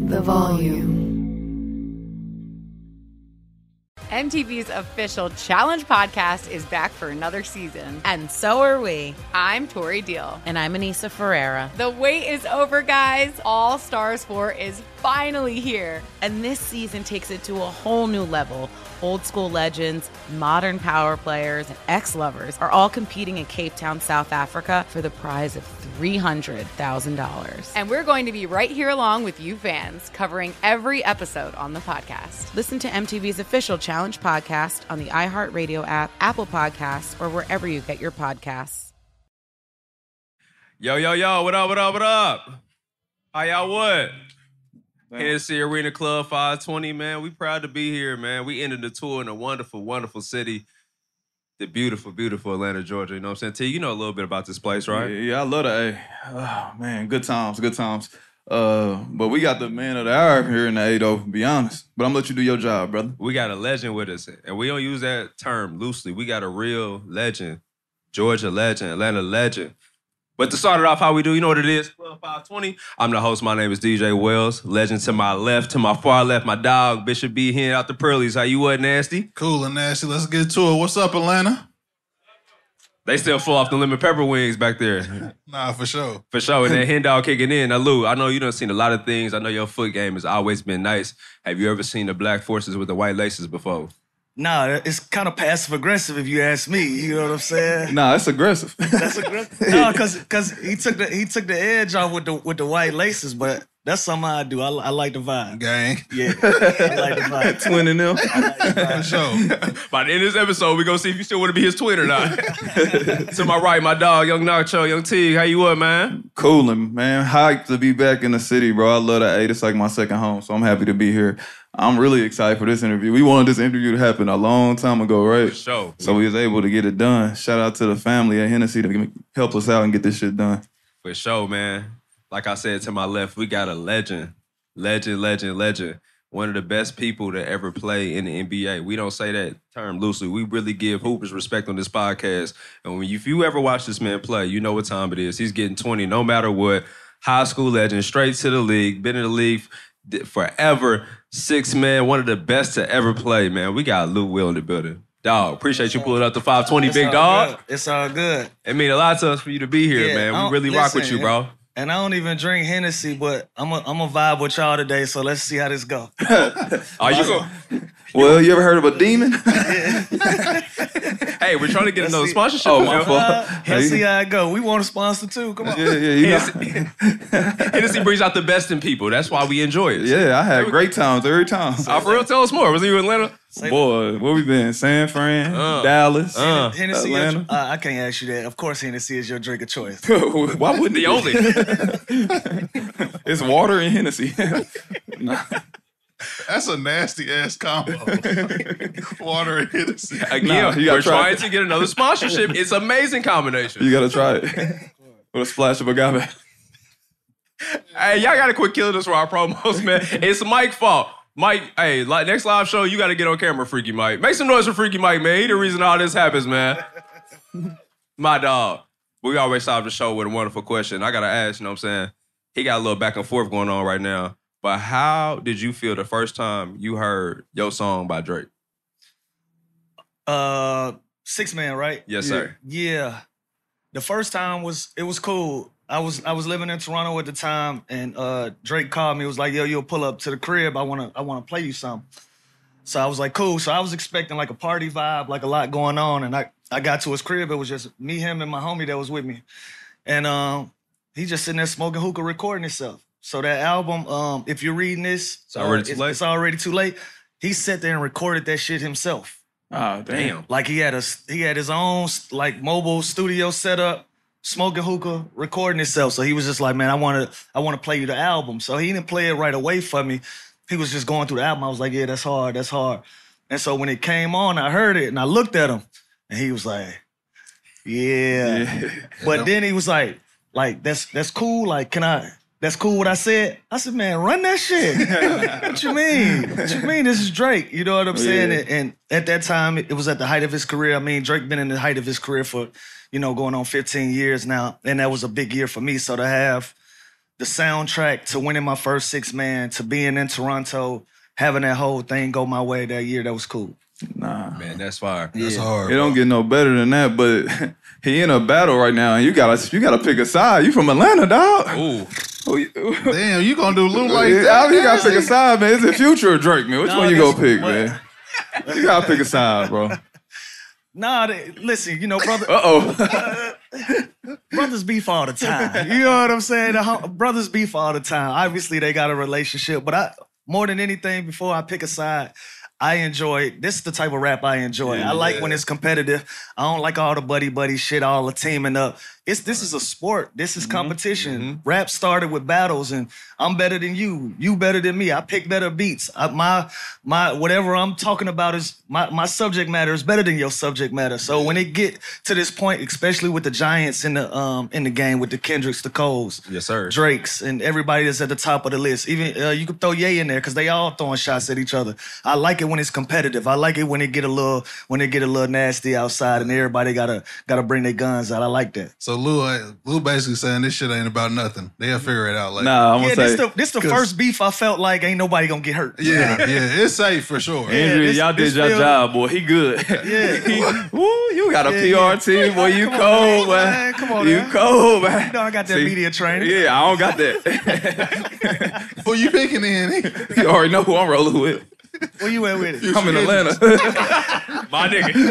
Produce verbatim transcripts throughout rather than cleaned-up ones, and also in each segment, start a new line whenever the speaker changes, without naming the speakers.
the volume.
M T V's official Challenge podcast is back for another season.
And so are we.
I'm Tori Deal.
And I'm Anissa Ferreira.
The wait is over, guys. All Stars four is finally here.
And this season takes it to a whole new level. Old school legends, modern power players, and ex-lovers are all competing in Cape Town, South Africa for the prize of three hundred thousand dollars.
And we're going to be right here along with you fans, covering every episode on the podcast.
Listen to M T V's official Challenge podcast on the iHeartRadio app, Apple Podcasts, or wherever you get your podcasts.
Yo, yo, yo, what up, what up, what up? How y'all what? Hennessy Arena Club five twenty, man. We proud to be here, man. We ended the tour in a wonderful, wonderful city. The beautiful, beautiful Atlanta, Georgia. You know what I'm saying? T, you know a little bit about this place, right?
Yeah, yeah I love that. Hey, oh, man, good times, good times. Uh, but we got the man of the hour here in the A, though, to be honest. But I'm going to let you do your job, brother.
We got a legend with us, and we don't use that term loosely. We got a real legend, Georgia legend, Atlanta legend. But to start it off how we do, you know what it is? Club five twenty. I'm the host. My name is D J Wells. Legend to my left, to my far left, my dog, Bishop B. Hen out the Pearlies. How you what, Nasty?
Cool and nasty. Let's get to it. What's up, Atlanta?
They still full off the lemon pepper wings back there.
Nah, for sure.
For sure. And then Hen Dog kicking in. Now, Lou, I know you done seen a lot of things. I know your foot game has always been nice. Have you ever seen the black forces with the white laces before?
Nah, it's kind of passive-aggressive if you ask me. You know what I'm saying?
Nah, it's aggressive.
That's aggressive. No, because because he took the he took the edge off with the with the white laces, but that's something I do. I, I like the vibe.
Gang.
Yeah, I like the vibe.
Twin and them.
I like the vibe.
For sure.
By the end of this episode, we're going to see if you still want to be his twin or not. To my right, my dog, Young Nacho, Young T. How you what, man?
Coolin', man. Hyped to be back in the city, bro. I love that. Hey, it's like my second home, so I'm happy to be here. I'm really excited for this interview. We wanted this interview to happen a long time ago, right?
For sure.
So we was able to get it done. Shout out to the family at Hennessy to help us out and get this shit done.
For sure, man. Like I said to my left, we got a legend. Legend, legend, legend. One of the best people to ever play in the N B A. We don't say that term loosely. We really give hoopers respect on this podcast. And when you, if you ever watch this man play, you know what time it is. He's getting twenty no matter what. High school legend, straight to the league. Been in the league forever. Six man, one of the best to ever play, man. We got Lou Will in the building. Dog, appreciate you pulling up the five twenty,
It's
big
all
dog.
good. It's all good.
It mean a lot to us for you to be here,
Yeah,
man.
I
We
don't-
really rock with
listen,
you, bro.
And I don't even drink Hennessy, but I'm a, I'm a vibe with y'all today, so let's see how this go.
Oh, you go.
Well, you ever heard of a demon?
Hey, we're trying to get another sponsorship.
Oh, my
man.
fault.
Uh, let's see how it go. We want a sponsor too. Come on.
Yeah, yeah, you know.
Hennessy, Hennessy brings out the best in people. That's why we enjoy it.
Yeah, I had great times every time.
Uh, for real, tell us more. Was you in Atlanta?
Say-
Boy, where we been? San Fran,
Uh,
Dallas,
uh.
Hennessy, your,
Atlanta.
uh, I can't ask you that. Of course, Hennessy is your drink of choice.
Why wouldn't
The only.
It's water and Hennessy. Nah.
That's a nasty ass combo. Water and Hennessy.
Again,
Nah, you gotta
we're
try
trying
it.
to get another sponsorship. It's amazing combination.
You gotta try it. With a splash of agave.
Hey, y'all gotta quit killing us for our promos, man. It's Mike's fault. Mike, hey, like next live show, you gotta get on camera, Freaky Mike. Make some noise for Freaky Mike, man. He the reason all this happens, man. My dog. We always start the show with a wonderful question. I gotta ask, you know what I'm saying? He got a little back and forth going on right now. But how did you feel the first time you heard your song by Drake?
Uh, six man, right?
Yes, sir.
Yeah. The first time was it was cool. I was I was living in Toronto at the time, and uh, Drake called me. He was like, "Yo, you'll pull up to the crib. I wanna I wanna play you something." So I was like, "Cool." So I was expecting like a party vibe, like a lot going on, and I I got to his crib. It was just me, him, and my homie that was with me, and um, he just sitting there smoking hookah, recording himself. So that album, um, if you're reading this,
It's already too
it's,
late.
It's already too late. He sat there and recorded that shit himself.
Oh, damn.
Like he had a he had his own like mobile studio set up, smoking hookah, recording himself. So he was just like, man, I want to I want to play you the album. So he didn't play it right away for me. He was just going through the album. I was like, yeah, that's hard, that's hard. And so when it came on, I heard it and I looked at him, and he was like, yeah.
Yeah.
But then he was like, like that's that's cool. Like, can I? That's cool what I said. I said, man, run that shit. What you mean? What you mean? This is Drake. You know what I'm saying?
Yeah.
And, and at that time, it was at the height of his career. I mean, Drake been in the height of his career for, you know, going on fifteen years now. And that was a big year for me. So to have the soundtrack to winning my first six man, to being in Toronto, having that whole thing go my way that year. That was cool.
Nah.
Man, that's fire.
That's hard.
It don't get no better than that, but he in a battle right now, and you gotta you gotta pick a side. You from Atlanta, dog.
Ooh.
Damn, you gonna do Lou like
Yeah,
that?
you gotta pick a side, man. Is it Future or Drake, man? Which
No,
one you
that's-
gonna pick,
what?
man? You gotta pick a side, bro. Uh
Nah, they, listen, you know, brother,
oh.
brothers beef all the time. You know what I'm saying? The hum- brothers beef all the time. Obviously, they got a relationship, but I more than anything, before I pick a side, I enjoy, this is the type of rap I enjoy. I like when it's competitive. I don't like all the buddy-buddy shit, all the teaming up. It's This is a sport. This is competition.
Mhm.
Rap started with battles, and I'm better than you. You better than me. I pick better beats. I, my my whatever I'm talking about is, my, my subject matter is better than your subject matter. So when it get to this point, especially with the giants in the um in the game, with the Kendricks, the Coles,
Yes, sir.
Drakes, and everybody that's at the top of the list. Even uh, you could throw Ye in there because they all throwing shots at each other. I like it when it's competitive. I like it when it get a little when it get a little nasty outside and everybody gotta gotta bring their guns out. I like that.
So Lou, uh, Lou basically saying this shit ain't about nothing. They'll figure it out later.
Nah, I'm
Yeah,
gonna
this
say
the this the
'cause-
first beef I felt like ain't nobody gonna get hurt.
Yeah, yeah, it's safe for sure.
Andrew,
this-
y'all
this
did your
feel-
job, boy. He good.
Yeah.
He, woo, you got a
Yeah,
P R
yeah.
team, boy. You
Come on,
cold,
man.
man.
Man, come on,
You
man.
cold, man.
You know I got that
See?
media training.
Yeah, I don't got that.
Who you picking in?
You already know who I'm rolling with.
Where you at with it?
I'm in Atlanta.
My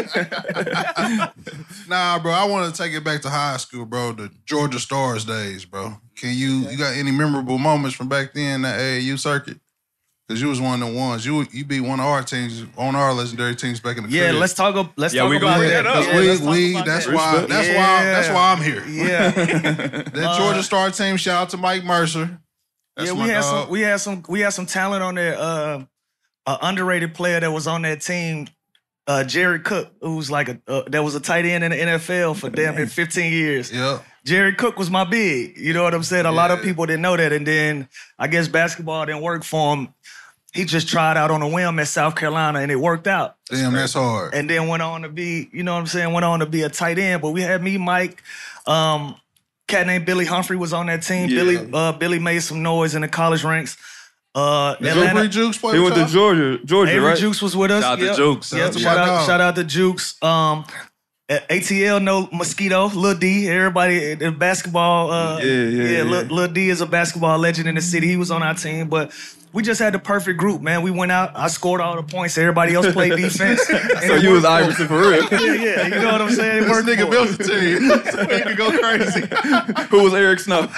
nigga.
Nah, bro, I want to take it back to high school, bro. The Georgia Stars days, bro. Can you you got any memorable moments from back then, that A A U circuit? Because you was one of the ones. You you beat one of our teams, on our legendary teams back in the
Yeah,
crib.
let's talk. ab- Let's
Yeah,
talk
we
about
gonna bring
that.
that up.
Because
Yeah, let's talk
we, we
about
that's
that.
why that's why that's why I'm here.
Yeah.
That Georgia Star team, shout out to Mike Mercer. That's
yeah, we
my
had
dog.
some. We had some. We had some talent on there. Uh, an underrated player that was on that team, uh, Jared Cook, who was like a uh, that was a tight end in the N F L for damn near fifteen years.
Yeah.
Jared Cook was my big. You know what I'm saying? A lot of
Yeah.
people didn't know that, and then I guess basketball didn't work for him. He just tried out on a whim at South Carolina, and it worked out.
Damn, that's hard.
And then went on to be, you know what I'm saying, went on to be a tight end. But we had me, Mike, um, cat named Billy Humphrey was on that team.
Yeah.
Billy uh, Billy made some noise in the college ranks. Uh,
Did
Atlanta,
Avery Jukes play
He
with
went to
y'all?
Georgia, Georgia,
Avery
right?
Jukes was with us.
Shout out to
Yep.
Jukes.
Yep.
Shout out to
Shout
my
out,
dog.
shout out to Jukes. Um, A T L, no Mosquito, Lil D. Everybody, the basketball. Uh,
Yeah, yeah, yeah.
Lil, Lil D is a basketball legend in the city. He was on our team, but we just had the perfect group, man. We went out. I scored all the points. Everybody else played defense.
So you was Iverson for real.
Yeah, yeah. You know what I'm saying? It
This
worked
nigga
for
built
us.
the team. So he could go crazy.
Who was Eric Snow?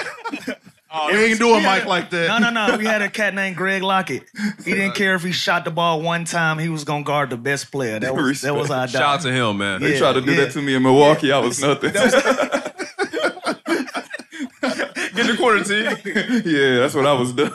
We ain't doing Mike like that.
No, no, no. We had a cat named Greg Lockett. He didn't care if he shot the ball one time. He was gonna guard the best player. That was that was our
Shout out
dog.
to him, man.
They
Yeah,
tried to do
yeah.
that to me in Milwaukee. I was nothing.
Get the quarter team.
Yeah, that's what I was doing.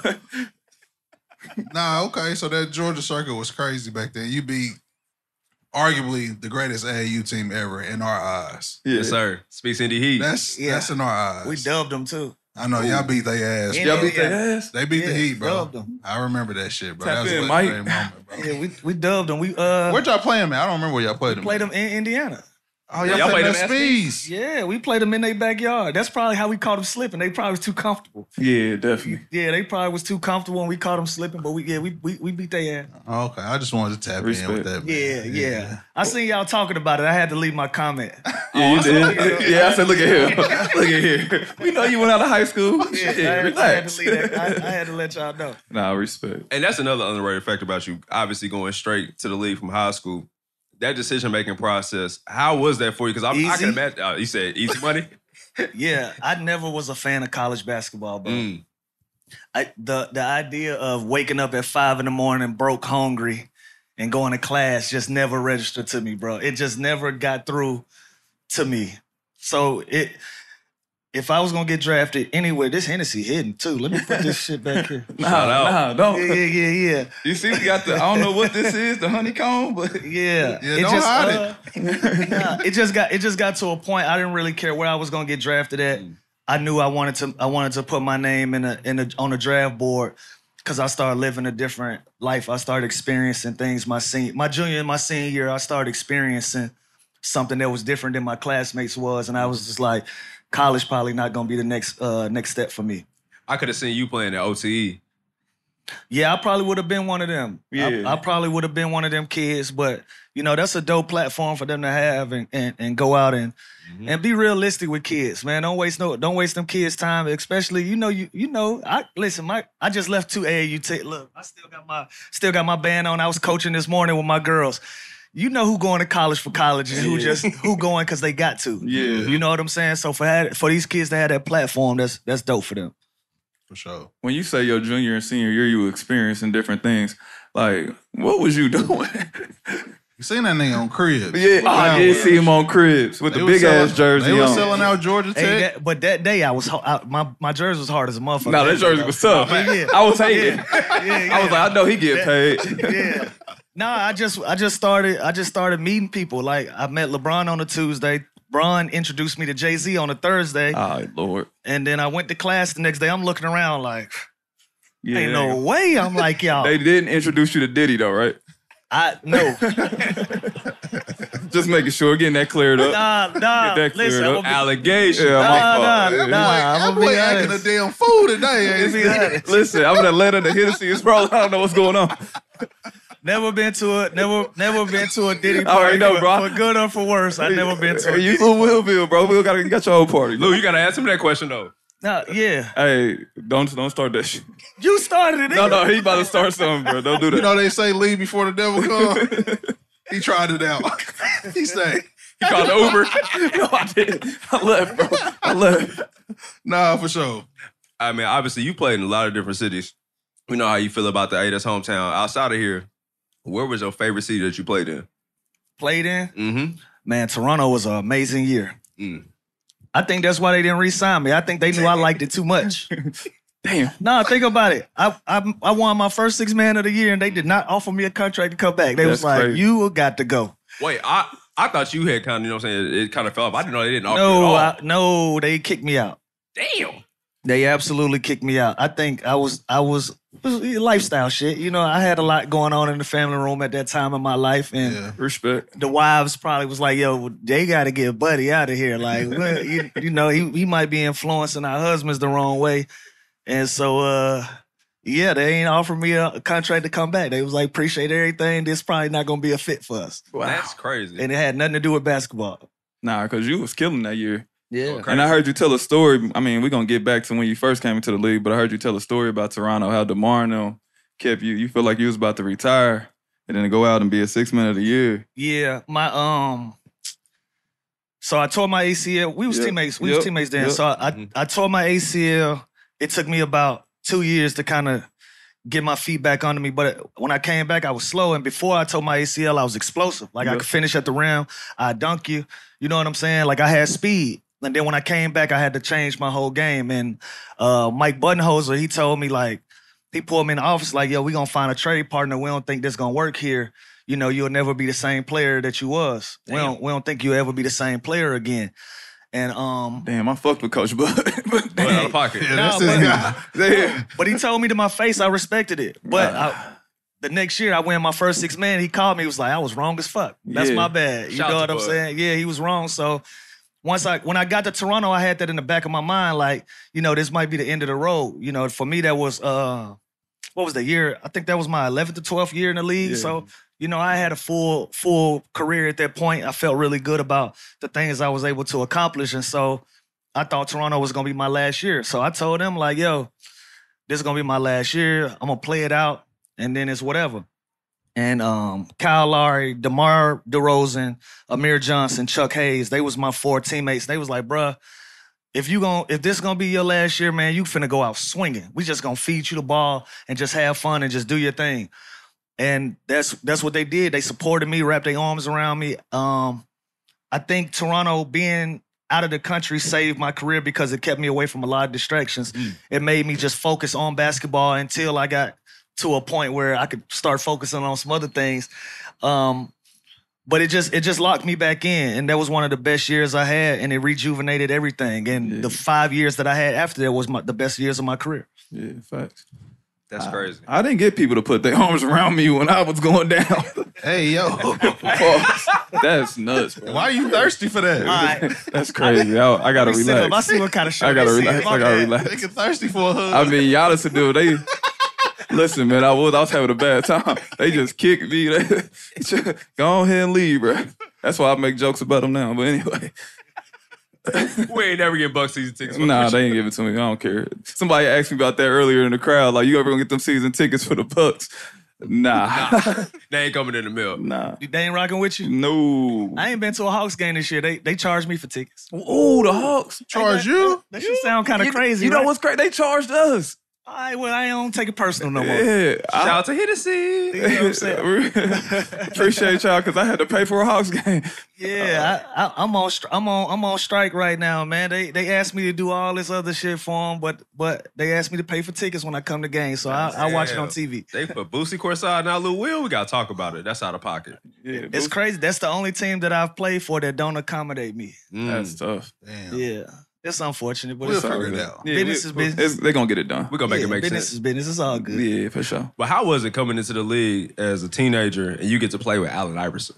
Nah, okay. So that Georgia circuit was crazy back then. You beat arguably the greatest A A U team ever in our eyes.
Yeah.
Yes, sir. Speaks Indy Heat.
That's
Yeah.
that's in our eyes.
We dubbed them too.
I know y'all beat their ass.
Yeah.
Y'all beat their ass?
They beat
Yeah,
the Heat, bro.
dubbed them.
I remember that shit, bro.
Tap
that was
in,
a
Mike.
legendary moment, bro.
Yeah, we we dubbed them. We uh
Where'd y'all play them at? I don't remember where y'all played them.
played
at.
them in Indiana.
Oh, y'all,
Y'all
played
played
them at
them at
Speeds.
Yeah, we played them in their backyard. That's probably how we caught them slipping. They probably was too comfortable.
Yeah, definitely.
Yeah, they probably was too comfortable and we caught them slipping. But we yeah we we, we beat their ass.
Oh, okay, I just wanted to tap in
Respect.
with that.
Yeah,
Man.
yeah, I seen y'all talking about it. I had to leave my comment.
Yeah, you did. Yeah, I said, look at here. Look at here. We know you went out of high school.
Yeah,
Shit,
I, had, I had
relax.
to leave that. I, I had to let y'all know.
Nah, respect.
And that's another underrated fact about you. Obviously, going straight to the league from high school. That decision making process, how was that for you? Because I, I
Easy.
can imagine. Uh, you said easy money.
Yeah, I never was a fan of college basketball, bro.
Mm.
I, the the idea of waking up at five in the morning, broke, hungry, and going to class just never registered to me, bro. It just never got through to me. So it, if I was gonna get drafted anywhere, this Hennessy hidden too. Let me put this shit back here.
Nah,
Shout out.
nah, don't.
Yeah, yeah, yeah, yeah.
You see, we got the, I don't know what this is, the honeycomb, but
Yeah,
Yeah, don't hide
it. Nah, it just got it just got to a point. I didn't really care where I was gonna get drafted at. I knew I wanted to I wanted to put my name in a in a on a draft board because I started living a different life. I started experiencing things. My senior, my junior and my senior year, I started experiencing something that was different than my classmates was, and I was just like, college probably not gonna be the next uh, next step for me.
I could have seen you playing at O T E.
Yeah, I probably would have been one of them.
Yeah.
I, I probably would have been one of them kids, but you know, that's a dope platform for them to have and and, and go out and mm-hmm. and be realistic with kids, man. Don't waste no, don't waste them kids' time, especially you know you you know. I listen, my I just left two A A U. T- look, I still got my still got my band on. I was coaching this morning with my girls. You know who going to college for college and who
Yeah.
just who going because they got to.
Yeah.
You know what I'm saying? So for that, for these kids to have that platform, that's that's dope for them.
For sure.
When you say your junior and senior year, you were experiencing different things. Like, what was you doing?
You seen that nigga on Cribs?
yeah, I did see him on Cribs with
They
the
was
big
selling-
ass jersey
They was
on.
selling out Georgia Tech.
Hey, that, but that day I was ho- I, my my jersey was hard as a motherfucker.
No, that jersey was tough.
Yeah.
I was hating.
Yeah, yeah.
I was like, I know he get paid.
yeah. No, I just I just started I just started meeting people. Like I met LeBron on a Tuesday. Bron introduced me to Jay-Z on a Thursday.
Oh, Lord.
And then I went to class the next day. I'm looking around like,
Yeah.
ain't no way. I'm like, y'all.
They didn't introduce you to Diddy, though, right?
I no.
Just making sure, getting that cleared up.
Nah, nah.
Get that cleared
Listen,
up.
I'm gonna be,
Allegation.
Yeah, my
nah,
fault.
nah,
Yeah.
nah.
That
I'm
boy
gonna be
acting a
honest.
damn fool today, ain't he?
Listen, I'm in Atlanta. The Hennessy is rolling. I don't know what's going on.
Never been to a never never been to a Diddy
I
party.
already know,
for,
bro.
for good or for worse. I never been to.
Hey,
A
you
Diddy.
Lou Willville, bro. We got, you got your own party.
Lou, you gotta ask him that question though.
Nah, yeah.
Hey, don't don't start that shit.
You started it.
No,
nigga.
no, he about to start something, bro. Don't do that.
You know they say leave before the devil come. He tried it out. He say,
he called Uber. No, I didn't. I left, bro. I left.
nah, for sure.
I mean, obviously, you played in a lot of different cities. We know how you feel about the A. That's hometown. Outside of here, where was your favorite city that you played in?
Played in.
Mm-hmm.
Man, Toronto was an amazing year.
Mm.
I think that's why they didn't re-sign me. I think they knew I liked it too much.
Damn.
No, think about it. I, I I won my first six man of the year, and they did not offer me a contract to come back. They
That's
was like,
crazy.
"You got to go."
Wait, I I thought you had kind of, you know what I'm saying, it kind of fell off. I didn't know they didn't offer you
No,
at all.
I, no, they kicked me out.
Damn.
They absolutely kicked me out. I think I was I was, it was lifestyle shit. You know, I had a lot going on in the family room at that time in my life, and
Yeah.
Respect.
the wives probably was like, "Yo, they got to get Buddy out of here." Like, well, you, you know, he he might be influencing our husbands the wrong way, and so uh, yeah, they ain't offered me a, a contract to come back. They was like, "Appreciate everything. This probably not gonna be a fit for us,"
Wow.
That's crazy.
and it had nothing to do with basketball.
Nah, because you was killing that year.
Yeah,
Okay.
And I heard you tell a story. I mean, we're going to get back to when you first came into the league, but I heard you tell a story about Toronto, how DeMar and them kept you. You feel like you was about to retire and then go out and be a six-man of the year.
yeah. My um, so I tore my A C L. We was
Yep.
teammates. We
Yep.
was teammates then.
Yep.
So I, I I tore my A C L. It took me about two years to kind of get my feet back under me. But when I came back, I was slow. And before I tore my A C L, I was explosive. Like I
Yep.
could finish at the rim. I dunk you. You know what I'm saying? Like I had speed. And then when I came back, I had to change my whole game. And uh, Mike Budenholzer, he told me like, he pulled me in the office like, yo, we gonna find a trade partner. We don't think this gonna work here. You know, you'll never be the same player that you was. We don't, we don't think you'll ever be the same player again. And um,
Damn, I fucked with Coach Bud. But
Going out of pocket.
Yeah,
Nah,
that's his
but-
guy.
damn.
but he told me to my face, I respected it. But I, the next year, I win my first six man. He called me. He was like, I was wrong as fuck. That's
Yeah.
my bad. You
Shout
know
out
what
to
I'm
Bud.
saying? Yeah, he was wrong. So once I, when I got to Toronto, I had that in the back of my mind. Like, you know, this might be the end of the road. You know, for me, that was, uh, what was the year? I think that was my eleventh to twelfth year in the league.
Yeah.
So, you know, I had a full, full career at that point. I felt really good about the things I was able to accomplish. And so I thought Toronto was going to be my last year. So I told them like, yo, this is going to be my last year. I'm going to play it out and then it's whatever. And um, Kyle Lowry, DeMar DeRozan, Amir Johnson, Chuck Hayes, they was my four teammates. They was like, bruh, if you gon' if this gonna be your last year, man, you finna go out swinging. We just gonna feed you the ball and just have fun and just do your thing. And that's that's what they did. They supported me, wrapped their arms around me. Um, I think Toronto being out of the country saved my career because it kept me away from a lot of distractions. It made me just focus on basketball until I got to a point where I could start focusing on some other things. Um, but it just it just locked me back in. And that was one of the best years I had, and it rejuvenated everything. And
Yeah.
the five years that I had after that was my, the best years of my career.
Yeah, facts.
That's crazy.
I, I didn't get people to put their arms around me when I was going down.
Hey, yo.
That's nuts, bro.
Why are you thirsty for that?
All right.
That's crazy. I, I gotta
Let me sit up. I
relax.
see what kind of show
I gotta
this is.
relax.
My
I gotta
bad.
relax.
Nigga thirsty for a hug.
I mean, Giannis and dude, they listen, man. I was, I was having a bad time. They just kicked me. They, go ahead and leave, bro. That's why I make jokes about them now. But anyway,
We ain't never get Buck season tickets.
nah, they ain't give it to me. I don't care. Somebody asked me about that earlier in the crowd. Like, you ever gonna get them season tickets for the Bucks? Nah,
They ain't coming in the mill.
nah,
They ain't rocking with you?
no.
I ain't been to a Hawks game this year. They they charged me for tickets.
Ooh, the Hawks
Charge you?
That should sound kind of
You-
crazy,
You know
right?
what's crazy? They charged us.
All right, well, I don't take it personal no more.
Yeah,
Shout
I,
out to Hennessy.
You know what I'm saying?
appreciate y'all because I had to pay for a Hawks game.
Yeah, I, I, I'm on, stri- I'm on, I'm on strike right now, man. They, they asked me to do all this other shit for them, but, but they asked me to pay for tickets when I come to games, so I, I watch it on T V.
They put Boosie courtside now, Lil Will. We gotta talk about it. That's out of pocket.
Yeah,
It's crazy. That's the only team that I've played for that don't accommodate me.
Mm.
that's tough.
Damn.
Yeah, it's unfortunate, but
We'll
it's all
figure it
good.
out.
Yeah,
Business
we-
is business.
it's- They're gonna get it done.
We're gonna make
Yeah,
it make
business
sense.
is business. It's all good.
Yeah, for sure.
But how was it coming into the league as a teenager and you get to play with Allen Iverson?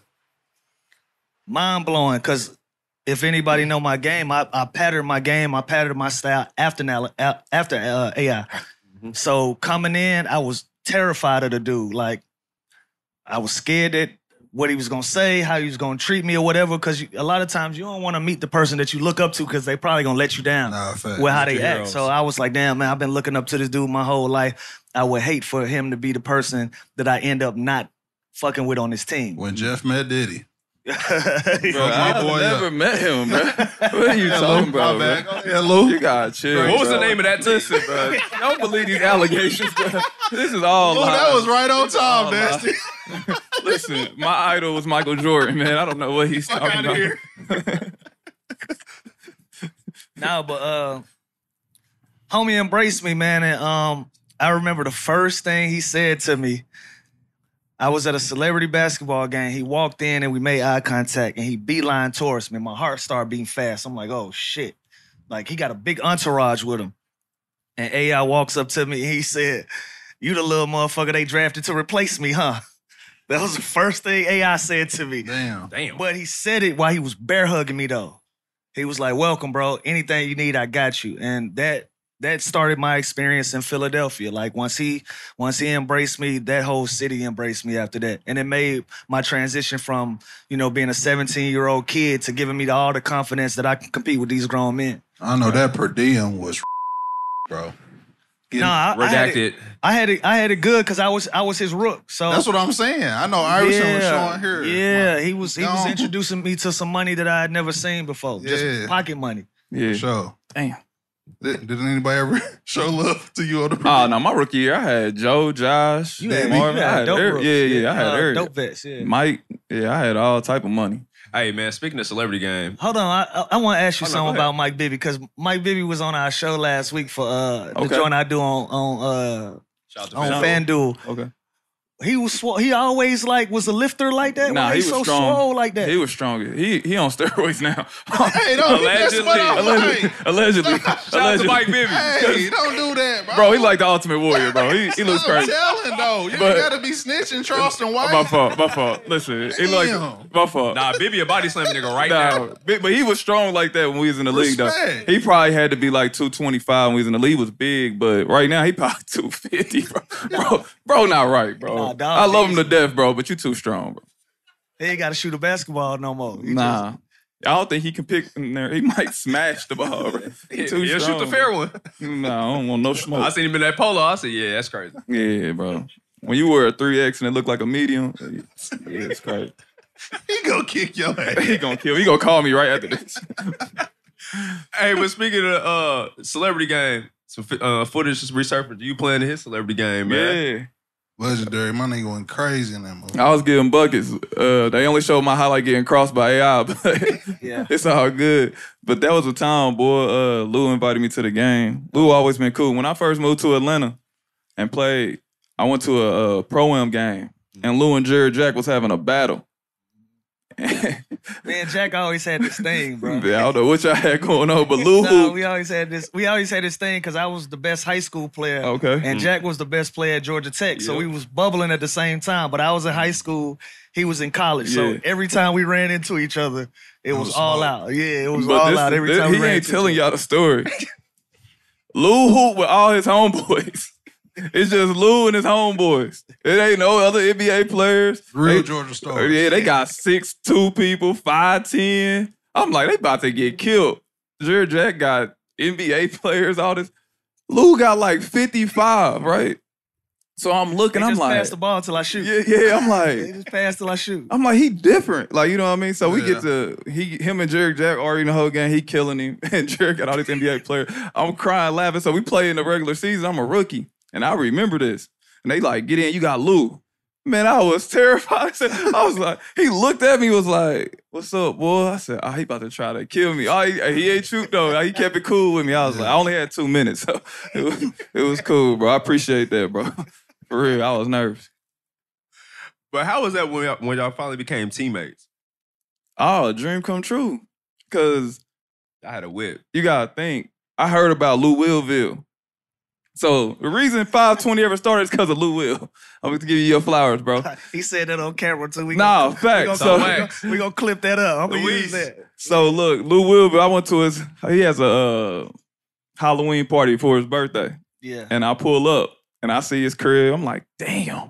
Mind blowing, because if anybody know my game, I, I patterned my game, I patterned my style after now after uh, A I. So coming in, I was terrified of the dude. Like I was scared that what he was gonna say, how he was gonna treat me, or whatever. Because a lot of times you don't want to meet the person that you look up to because they probably gonna let you down
Nah, fact.
with how they
your
act.
heroes.
So I was like, damn man, I've been looking up to this dude my whole life. I would hate for him to be the person that I end up not fucking with on this team.
When Jeff met Diddy.
Bro,
my
I've
boy
never
up.
met him, bro. What are you talking about,
My
bro?
bad. Go ahead, Lou.
You gotta chill.
What was
bro.
the name of that team?
Listen, bro. Don't believe these allegations, bro. This is all
Lou,
lies.
that was right on
all
time,
lies.
Nasty.
Listen, my idol was Michael Jordan, man. I don't know what he's
Fuck
talking
outta
about.
here.
No, but uh, homie embraced me, man, and um, I remember the first thing he said to me. I was at a celebrity basketball game. He walked in and we made eye contact, and he beeline towards me. My heart started beating fast. I'm like, oh shit! Like he got a big entourage with him. And A I walks up to me and he said, "You the little motherfucker they drafted to replace me, huh?" That was the first thing A I said to me.
Damn.
Damn.
But he said it while he was bear hugging me though. He was like, "Welcome, bro. Anything you need, I got you." And that that started my experience in Philadelphia. Like once he once he embraced me, that whole city embraced me after that. And it made my transition from, you know, being a seventeen-year-old kid to giving me all the confidence that I can compete with these grown men.
I know that per diem was bro. Getting-
No, I, I had it,
Redacted.
I had it I had it good because I was I was his rook. So
That's what I'm saying. I know Iverson was showing here.
Yeah, he was he was
Gone.
introducing me to some money that I had never seen before.
Yeah.
Just pocket money.
Yeah.
For sure.
Damn.
Did, did anybody ever show love to you on the
Oh, no, my rookie year, I had Joe, Josh,
You had,
Marvin.
you
I
had
had
dope
Eric.
rooks.
Yeah, yeah, I had
uh,
Eric.
dope vets, yeah.
Mike, yeah, I had all type of money.
Hey man, speaking of celebrity game,
Hold on, I I, I want to ask you
Oh, no,
something
go ahead.
about Mike Bibby because Mike Bibby was on our show last week for uh the
Okay.
joint I do on on uh
shout out to
on
FanDuel.
FanDuel.
Okay.
He was sw- he always like was a lifter like that.
Nah,
Why
he
he
was
so
strong.
swole like that?
He was stronger. He he on steroids now.
Hey, don't that's
Allegedly.
what I'm
allegedly,
like.
allegedly,
Shout out to
allegedly.
Mike Bibby.
Hey, don't do that, bro.
Bro, he like the Ultimate Warrior, bro. He he looks
I'm
crazy.
telling though, you
But-
gotta be snitching Charleston White.
My fault, my fault. Listen, he like
Damn.
my fault.
Nah, Bibby a body slamming nigga right now.
Nah, but but he was strong like that when we was in the league, though.
Respect.
He probably had to be like two twenty-five when we was in the league. He was big, but right now he probably two fifty, bro. Bro, bro not right, bro.
Nah, dog,
I love him
he's-
to death, bro, but you too strong, bro.
He ain't got to shoot a basketball no more. He
Nah. I don't think he can pick in there. He might smash the ball, bro. He
He,
too
he'll shoot the
strong.
fair one.
Nah, I don't want no
I
smoke.
seen him in that polo. I said, yeah, that's crazy.
Yeah, bro. When you wear a three X and it look like a medium, yeah, it's crazy.
He gonna kick your ass.
He gonna kill. He gonna call me right after this.
Hey, but speaking of uh celebrity game, some fi- uh, footage is resurfaced. You playing in his celebrity game, man.
Yeah.
Legendary. My nigga went crazy in that movie.
I was getting buckets. Uh, they only showed my highlight getting crossed by A I, but
Yeah.
it's all good. But that was a time, boy. Uh, Lou invited me to the game. Lou always been cool. When I first moved to Atlanta and played, I went to a, a Pro-Am game, and Lou and Jared Jack was having a battle.
Me and Jack always had this thing, bro.
Yeah, I don't know what y'all had going on, but Lou
No,
hoop.
we always had this. We always had this thing because I was the best high school player.
Okay.
And Jack was the best player at Georgia Tech. So
Yep.
we was bubbling at the same time. But I was in high school. He was in college.
Yeah.
So every time we ran into each other, it was,
was
all
smoke.
out. Yeah, it was
But
all
this
out
is-
every
this-
time we
he
ran
ain't
into
telling
each
y'all the story. Lou hoop with all his homeboys. It's just Lou and his homeboys. It ain't no other N B A players.
Real
They-
Georgia Stars.
Yeah, they got six two people, five ten. I'm like, they about to get killed. Jared Jack got N B A players, all this. Lou got like fifty-five, right? So I'm looking,
They
I'm
just
like,
pass the ball till I shoot.
yeah, yeah, I'm
They
like,
just pass till I shoot.
I'm like, he different. Like, you know what I mean? So we
Yeah.
get to he him and Jared Jack already the whole game, he killing him. And Jared got all these N B A players. I'm crying, laughing. So we play in the regular season. I'm a rookie. And I remember this. And they like, get in, you got Lou. Man, I was terrified. I said- I was like, he looked at me, was like, what's up, boy? I said, oh, he about to try to kill me. Oh, he, he ain't shoot though. He kept it cool with me. I was like, I only had two minutes. So it was, it was cool, bro. I appreciate that, bro. For real, I was nervous.
But how was that when y'all, when y'all finally became teammates?
Oh, a dream come true. Cause
I had a whip.
you gotta think, I heard about Lou Willville. So the reason five twenty ever started is because of Lou Will. I'm going to give you your flowers, bro.
He said that on camera too. We
Nah,
gonna,
facts.
We gonna,
So-
we gonna, we gonna clip that up. I'm gonna use
Louise.
that.
So look, Lou Willville, I went to his, he has a uh, Halloween party for his birthday.
Yeah.
And I pull up and I see his crib. I'm like, damn,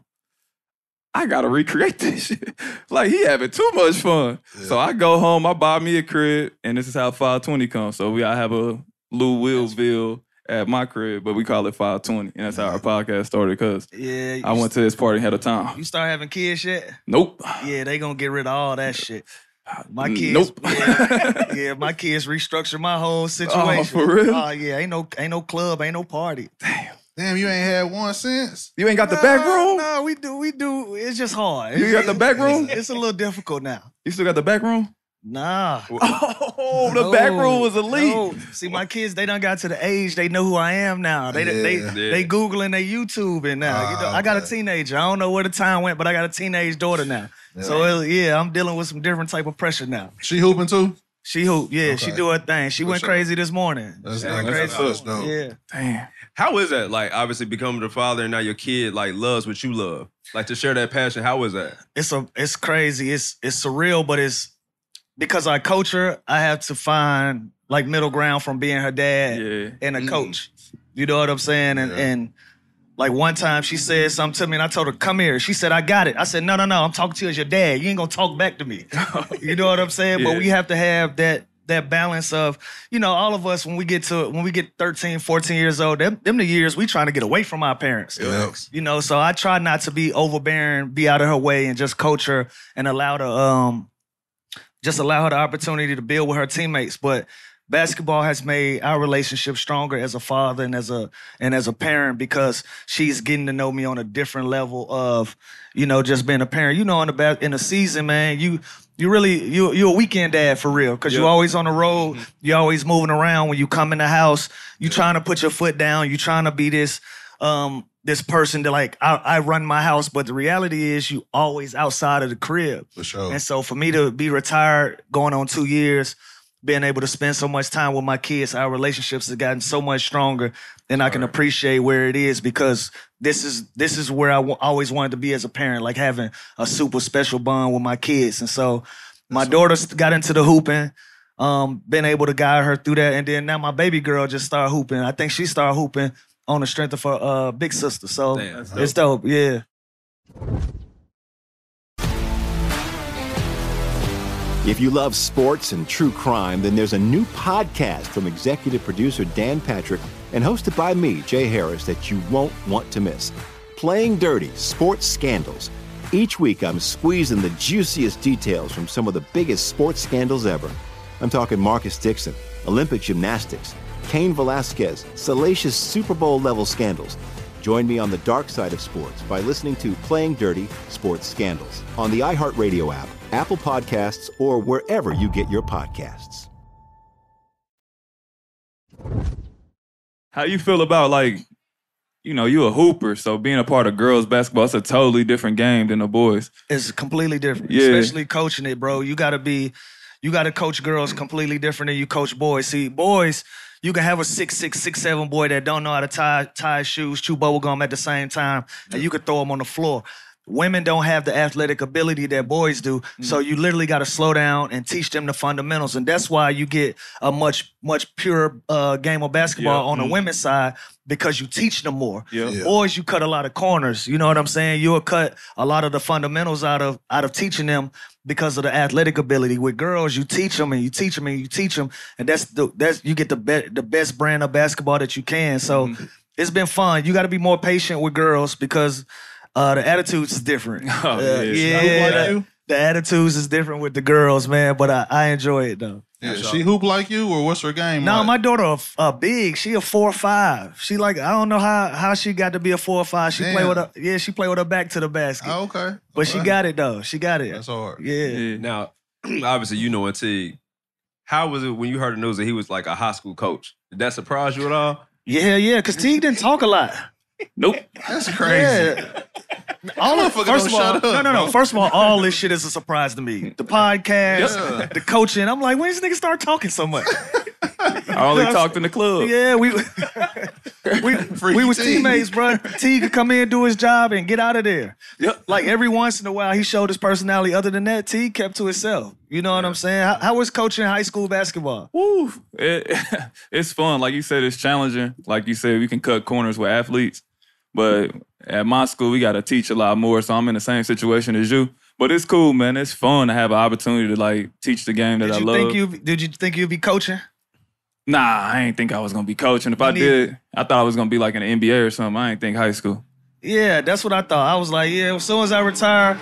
I gotta recreate this shit. Like, he having too much fun.
Yeah.
So I go home, I buy me a crib, and this is how five twenty comes. So we I have a Lou Willville at my crib, but we call it five twenty. And that's how our podcast started, because
Yeah.
I
you
went to his party ahead of time.
You start having kids yet?
Nope.
Yeah, they gonna get rid of all that shit. My kids,
Nope.
yeah, yeah, my kids restructure my whole situation.
Oh, for real?
Oh yeah, ain't no, ain't no club, ain't no party.
Damn, you ain't had one since?
You ain't got the back room?
No, we do, we do. It's just hard.
You got the back room?
It's, it's a little difficult now.
You still got the back room?
Nah.
Oh, the
No,
back room was elite.
no. See, my kids, they done got to the age they know who I am now. They they
Yeah.
they Googling, they YouTubing now. you know,
Ah,
I got a
okay.
teenager. I don't know where the time went, but I got a teenage daughter now. So it- yeah, I'm dealing with some different type of pressure now.
She hooping too?
She hoop, yeah, she
Okay.
do her thing. She
For
went
sure.
crazy this morning.
That's
She
dope.
went
That's
crazy.
that's dope.
Yeah.
Damn.
How is that? Like, obviously becoming the father and now your kid like loves what you love. Like, to share that passion. How is that?
It's a it's crazy. It's it's surreal, but it's because I coach her, I have to find like middle ground from being her dad
Yeah.
and a
Mm.
coach. You know what I'm saying? And
Yeah.
and like one time she said something to me and I told her, come here. She said, I got it. I said, no, no, no. I'm talking to you as your dad. You ain't gonna talk back to me. You know what I'm saying?
Yeah.
But we have to have that that balance of, you know, all of us when we get to when we get thirteen, fourteen years old, them, them the years we trying to get away from our parents.
Yeah.
You know, so I try not to be overbearing, be out of her way, and just coach her and allow her, um, just allow her the opportunity to build with her teammates. But basketball has made our relationship stronger as a father and as a and as a parent because she's getting to know me on a different level of, you know, just being a parent. You know, in the ba- in the season, man, you you really you you're a weekend dad for real because
Yeah.
you're always on the road. You're always moving around. When you come in the house, you trying to put your foot down. You trying to be this um this person that like I, I run my house, but the reality is you always outside of the crib.
For sure.
And so for me to be retired, going on two years, being able to spend so much time with my kids, our relationships have gotten so much stronger, and I can appreciate where it is because this is this is where I w- always wanted to be as a parent, like having a super special bond with my kids. And so my daughter got into the hooping, um, been able to guide her through that, and then now my baby girl just started hooping. I think she started hooping on the strength of her uh, big sister. So
Damn, that's
it's dope, yeah.
If you love sports and true crime, then there's a new podcast from executive producer Dan Patrick and hosted by me, Jay Harris, that you won't want to miss. Playing Dirty: Sports Scandals. Each week, I'm squeezing the juiciest details from some of the biggest sports scandals ever. I'm talking Marcus Dixon, Olympic gymnastics, Cain Velasquez, salacious Super Bowl-level scandals. Join me on the dark side of sports by listening to Playing Dirty: Sports Scandals on the iHeartRadio app, Apple Podcasts, or wherever you get your podcasts.
How you feel about, like, you know, you a hooper, so being a part of girls basketball, it's a totally different game than the boys.
It's completely different,
Yeah.
especially coaching it, bro. You gotta be, you gotta coach girls completely different than you coach boys. See, boys, you can have a six six, six seven boy that don't know how to tie tie his shoes, chew bubble gum at the same time, and you can throw them on the floor. Women don't have the athletic ability that boys do, so you literally got to slow down and teach them the fundamentals, and that's why you get a much, much pure uh, game of basketball
Yeah.
on the women's side because you teach them more.
Yeah.
Yeah.
Boys, you cut a lot of corners. You know what I'm saying? You'll cut a lot of the fundamentals out of out of teaching them because of the athletic ability. With girls, you teach them and you teach them and you teach them, and that's the that's you get the be- the best brand of basketball that you can. So it's been fun. You got to be more patient with girls because. Uh, the attitudes is different.
Oh,
Uh,
yeah.
yeah,
She hoop like
the,
you?
the attitudes is different with the girls, man. But I, I enjoy it though.
Yeah, she hoop like you, or what's her game?
No,
like?
my daughter a, a big. She a four or five. She like I don't know how how she got to be a four or five. She play
Damn.
with her yeah. She play with her back to the basket.
Oh, okay.
But she
Okay.
got it though. She got it.
That's hard.
Yeah.
Yeah.
Now, obviously, you know Teague. How was it when you heard the news that he was like a high school coach? Did that surprise you at all?
Yeah, yeah. Cause Teague didn't talk a lot.
Nope.
That's crazy.
Yeah. All of,
Motherfucker
first
don't
of all,
shut up,
no, no, no.
bro.
First of all, all this shit is a surprise to me. The podcast,
Yeah.
the coaching. I'm like, when does this nigga start talking so much?
I only talked in the club.
Yeah, we we,
Freaky
we was
T.
teammates, bro. T could come in, do his job, and get out of there.
Yep.
Like every once in a while, he showed his personality. Other than that, T kept to himself. You know what I'm saying? How, how was coaching high school basketball?
Woo. It, it's fun. Like you said, it's challenging. Like you said, we can cut corners with athletes. But at my school, we got to teach a lot more. So I'm in the same situation as you. But it's cool, man. It's fun to have an opportunity to like teach the game that
Did
I
you
love.
think you did you think you'd be coaching?
Nah, I ain't think I was gonna be coaching. If I
Me
did, I thought I was gonna be like in the N B A or something. I ain't think high school.
Yeah, that's what I thought. I was like, yeah, as soon as I retire,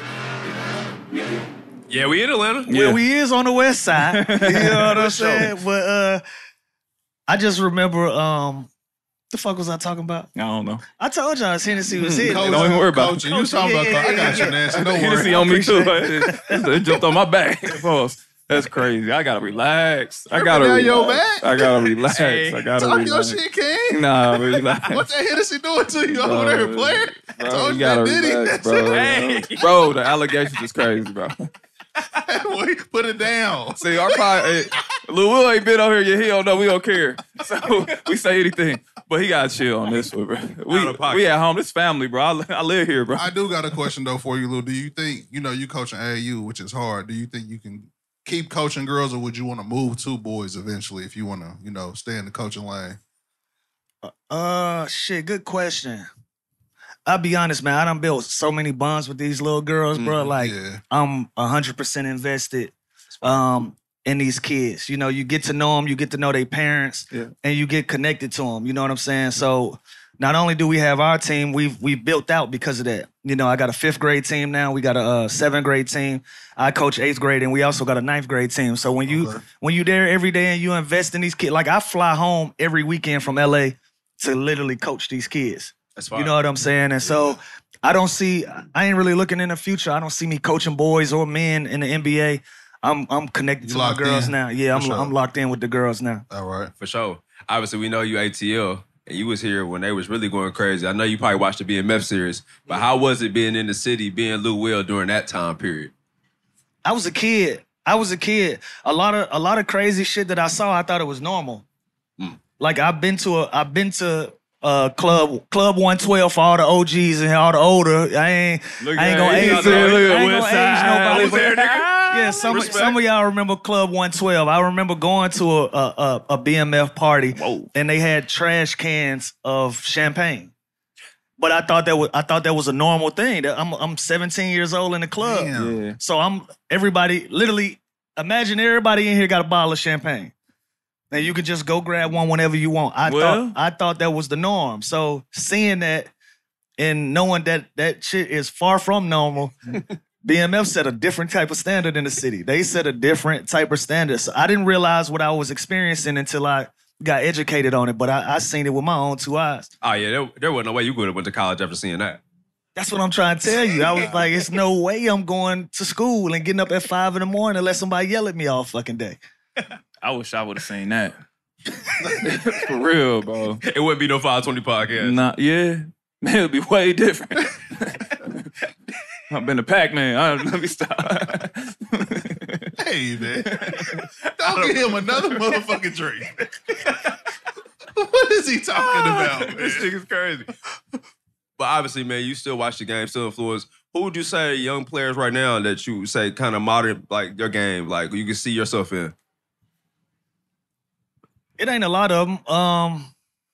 Yeah, we in Atlanta.
Yeah.
well, we is on the west side. You know what I'm saying? But uh, I just remember, um, the fuck was I talking about?
I don't know.
I told y'all Hennessy was hitting.
Coach,
Don't even worry about it.
coaching. You talking about?
Yeah, yeah,
I got
yeah.
you, Nancy. Don't
Hennessy
worry.
on me too. It, it jumped on my back. Pause. That's crazy. I gotta relax. I gotta
down
relax.
your back?
I gotta relax.
Hey,
I gotta
Talk your
relax.
shit, King.
Nah, relax.
What that Hennessy doing to you over there, player?
Bro,
Told
you
you
gotta
that, did he?
relax, bro.
Hey.
Bro, the allegations is crazy, bro.
Wait, Put it down.
See, our pod, hey, Lil Will ain't been on here yet. He don't know we don't care. So we say anything. But he gotta chill on this one, bro. We,
Out of pocket.
we at home. This family, bro. I, I live here, bro.
I do got a question though for you, Lou. Do you think you know you coaching A A U, which is hard? Do you think you can keep coaching girls, or would you want to move to boys eventually if you want to, you know, stay in the coaching lane?
Uh, shit, good question. I'll be honest, man. I done built so many bonds with these little girls, bro. Like,
Yeah.
I'm one hundred percent invested um, in these kids. You know, you get to know them, you get to know their parents,
Yeah.
and you get connected to them. You know what I'm saying? So not only do we have our team, we've we've built out because of that. You know, I got a fifth grade team now. We got a uh, seventh grade team. I coach eighth grade, and we also got a ninth grade team. So when you
Okay.
when you there every day and you invest in these kids, like I fly home every weekend from L A to literally coach these kids.
That's fine.
You know what I'm saying? And so I don't see, I ain't really looking in the future. I don't see me coaching boys or men in the N B A. I'm I'm connected
You
to my
locked
girls
in?
now. Yeah, I'm
For sure.
I'm locked in with the girls now.
All right.
For sure. Obviously, we know you A T L, and you was here when they was really going crazy. I know you probably watched the B M F series, but how was it being in the city, being Lou Will during that time period?
I was a kid. I was a kid. A lot of a lot of crazy shit that I saw, I thought it was normal.
Hmm.
Like I've been to a I've been to uh club club one twelve for all the O Gs and all the older. I ain't
Look
I ain't
at
gonna
that.
age,
He out there,
I
look at
ain't
West
gonna age
Side.
nobody.
Was there,
but-
nigga?
Yeah, some
Respect.
some of y'all remember Club one twelve. I remember going to a a, a, a B M F party
Whoa.
and they had trash cans of champagne. But I thought that was I thought that was a normal thing. That I'm I'm seventeen years old in the club.
Damn.
Yeah.
So I'm everybody literally imagine everybody in here got a bottle of champagne. And you could just go grab one whenever you want. I
Well-
thought I thought that was the norm. So seeing that and knowing that that shit is far from normal, B M F set a different type of standard in the city. They set a different type of standard. So I didn't realize what I was experiencing until I got educated on it, but I, I seen it with my own two eyes.
Oh, yeah, there, there wasn't no way you could have went to college after seeing that.
That's what I'm trying to tell you. I was like, it's no way I'm going to school and getting up at five in the morning and let somebody yell at me all fucking day.
I wish I would have seen that. For real, bro.
It wouldn't be no five twenty podcast.
Nah, yeah. Man, it'll be way different. I've been a Pac-Man. I, let me stop.
Hey, man. Don't get him another motherfucking drink. What is he talking about, man?
This nigga's crazy. But obviously, man, you still watch the game, still influence. Who would you say young players right now that you say kind of modern, like your game, like you can see yourself in?
It ain't a lot of them. Um,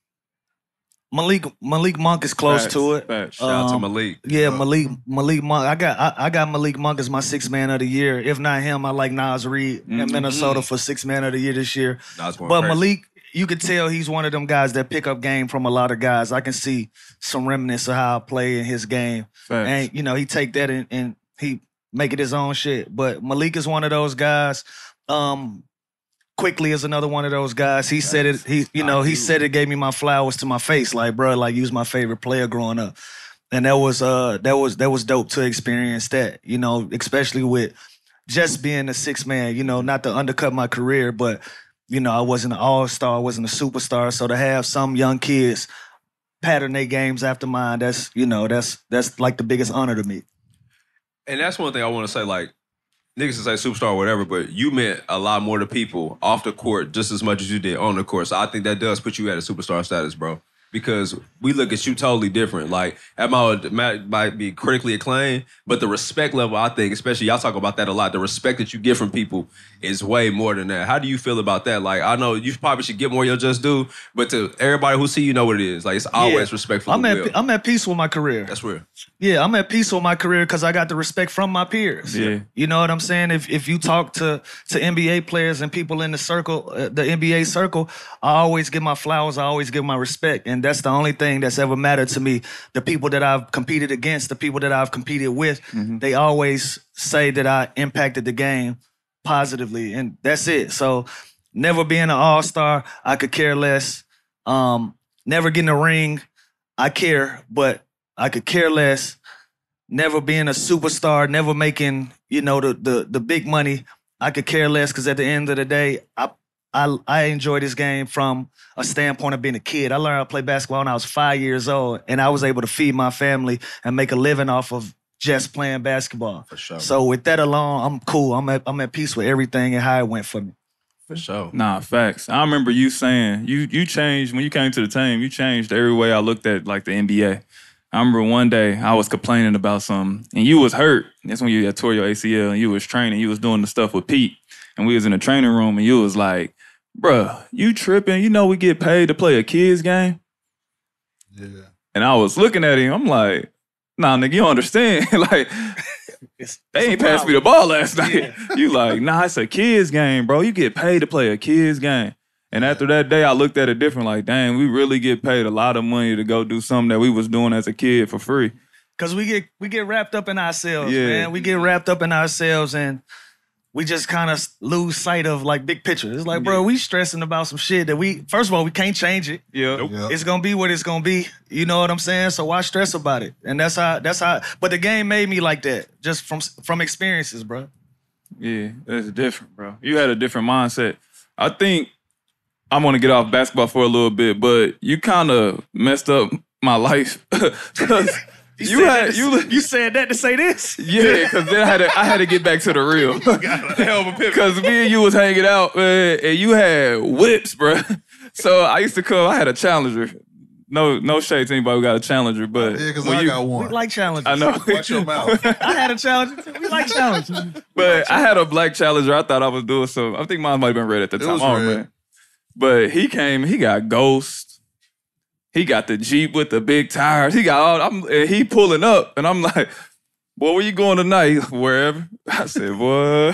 Malik Malik Monk is close
Facts,
to it.
facts.
Shout out to
Um,
Malik.
Yeah, Malik Malik Monk. I got I, I got Malik Monk as my sixth man of the year. If not him, I like Nas Reed in
Mhm.
Minnesota for sixth man of the year this year.
Nas going
But
crazy.
Malik, you could tell he's one of them guys that pick up game from a lot of guys. I can see some remnants of how I play in his game.
Facts.
And, you know, he take that and, and he make it his own shit. But Malik is one of those guys. Um, Quickly is another one of those guys. He said it, he, you know, he said it gave me my flowers to my face. Like, bro, like he was my favorite player growing up. And that was uh that was that was dope to experience that, you know, especially with just being a six man, you know, not to undercut my career, but you know, I wasn't an all-star, I wasn't a superstar. So to have some young kids pattern their games after mine, that's, you know, that's that's like the biggest honor to me.
And that's one thing I want to say, like, niggas can say superstar or whatever, but you meant a lot more to people off the court just as much as you did on the court. So I think that does put you at a superstar status, bro. Because we look at you totally different. Like, that might, might, might be critically acclaimed, but the respect level, I think, especially y'all talk about that a lot, the respect that you get from people is way more than that. How do you feel about that? Like, I know you probably should get more your just due, but to everybody who see you know what it is. Like, it's always
Yeah.
respectful.
I'm
to
at
Will.
I'm at peace with my career.
That's real.
Yeah, I'm at peace with my career because I got the respect from my peers.
Yeah.
You know what I'm saying? If if you talk to to N B A players and people in the circle, uh, the N B A circle, I always give my flowers. I always give my respect, and that's the only thing that's ever mattered to me. The people that I've competed against, the people that I've competed with, they always say that I impacted the game positively, and that's it. So, never being an all-star, I could care less. Um, never getting a ring, I care, but I could care less. Never being a superstar, never making, you know, the the the big money, I could care less because at the end of the day, I I I enjoy this game from a standpoint of being a kid. I learned how to play basketball when I was five years old, and I was able to feed my family and make a living off of just playing basketball.
For sure.
So with that alone, I'm cool. I'm at I'm at peace with everything and how it went for me.
For sure.
Nah, facts. I remember you saying, you you changed, when you came to the team, you changed every way I looked at, like, the N B A. I remember one day I was complaining about something, and you was hurt. That's when you had tore your A C L, and you was training. You was doing the stuff with Pete, and we was in the training room, and you was like, bruh, you tripping? You know we get paid to play a kid's game?
Yeah.
And I was looking at him, I'm like, nah, nigga, you don't understand. Like,
It's,
they
it's
ain't
a
passed me the
problem.
ball last night. You like, nah, it's a kid's game, bro. You get paid to play a kid's game. And after that day, I looked at it different. Like, dang, we really get paid a lot of money to go do something that we was doing as a kid for free.
Cause we get we get wrapped up in ourselves,
Yeah.
man. We get wrapped up in ourselves, and we just kind of lose sight of like big picture. It's like, bro, we stressing about some shit that we first of all we can't change it.
Yeah.
Yeah.
It's gonna be what it's gonna be. You know what I'm saying? So why stress about it? And that's how that's how. But the game made me like that, just from from experiences, bro.
Yeah, it's different, bro. You had a different mindset. I think I'm gonna get off basketball for a little bit, but you kind of messed up my life. 'Cause you
said
had
that to-
you.
you said that to say this?
Yeah, because then I had to I had to get back to the real. Because me and you was hanging out, man, and you had whips, bro. So I used to come. I had a Challenger. No, no shade to anybody who got a Challenger, but
Yeah, because
when
I
you-
got
We
one.
like challenges.
I know.
Watch your mouth.
I had a challenge. too. We like challenges.
But I had a black Challenger. I thought I was doing some. I think mine might have been red at the
It
time.
was
I don't
red.
know. But he came. He got Ghost. He got the Jeep with the big tires. He got all. I'm. And he pulling up, and I'm like, "Boy, where you going tonight? He's like, wherever." I said, "Boy,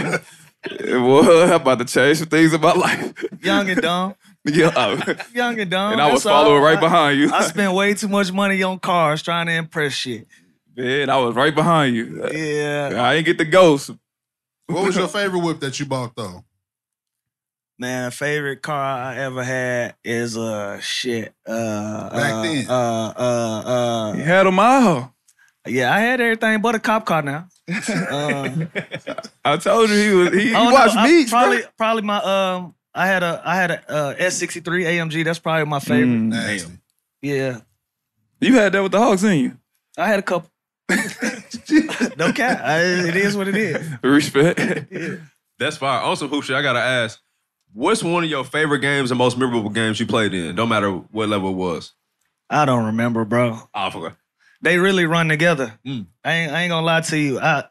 boy, I'm about to change some things in my life."
Young and dumb.
Yeah. I-
Young and dumb.
and I was
That's all.
following right
I-
behind you.
I spent way too much money on cars trying to impress shit.
Man, I was right behind you.
Yeah.
I ain't get the Ghost.
What was your favorite whip that you bought though?
Man, favorite car I ever had is uh shit. Uh
Back
uh,
then.
Uh uh
He
uh
had them all.
yeah, I had everything but a cop car now. Uh,
I told you he was. He, he
oh, no,
watched
I-
Meats,
probably
bro.
probably my um I had a I had a uh, S sixty-three A M G. That's probably my favorite.
Mm.
Nasty.
Yeah.
You had that with the Hawks, didn't you?
I had a couple. No cap. I, it is what it is.
Respect.
Yeah.
That's fire. On some hoop shit, I gotta ask, what's one of your favorite games and most memorable games you played in? No matter what level it was.
I don't remember, bro.
Oh, okay.
They really run together.
Mm.
I ain't, I ain't gonna lie to you. I